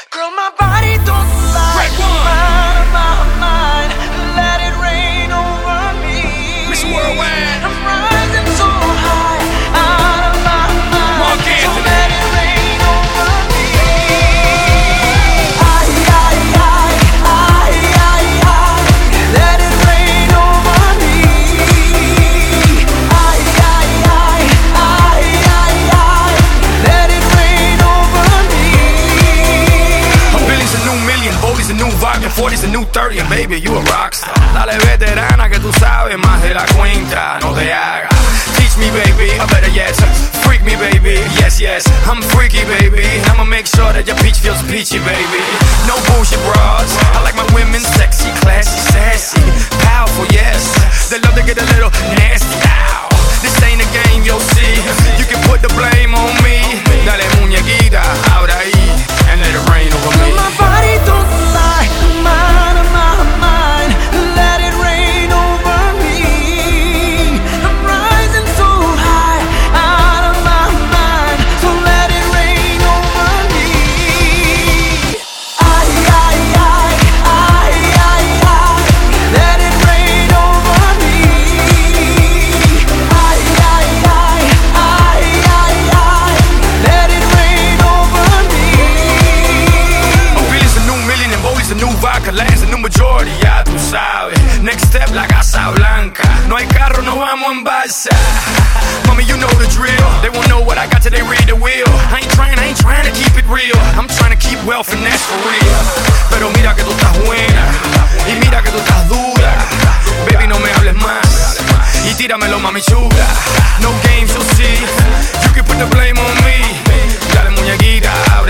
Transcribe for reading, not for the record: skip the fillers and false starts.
Girl, my body don't lie. Out of my mind, let it rain over me. Miss Worldwide. I'm rising so high, out of my mind. Mark So Anthony. let it rain over me. Let it rain over me. Let it rain over me. A billion's a new million, Bolly's a new vodka, 40's a new 30, and baby, you a rockstar. Dale veterana que tú sabes más de la cuenta, no te hagas. Teach me, baby, or better yet, freak me, baby. Yes, yes, I'm freaky, baby. I'ma make sure that your peach feels peachy, baby. No bullshit bras. I like my women sexy, classy, sassy, powerful, yes. They love to get a little nasty. Ow. This ain't a game, you'll see. You can put the blame on me. Dale muñequita, ahora ahí, and let it rain over me. My body don't lie, I'm out of my mind. Let it rain over me. I'm rising so high, out of my mind. So let it rain over me. Let it rain over me. Let it rain over me. A billion's a new million and Bolly's a new vodka, Land's a new majority, ya tú sabes. Next step, la Casa Blanca. No hay carro, no vamos en balsa. Mommy, you know the drill. They won't know what I got till they read the wheel. I ain't trying to keep it real. I'm trying to keep wealth and that's for real. Pero mira que tú estás buena y mira que tú estás dura. Baby, no me hables más y tíramelo, mami chula. No games, you'll see. You can put the blame on me. Dale muñequita, abre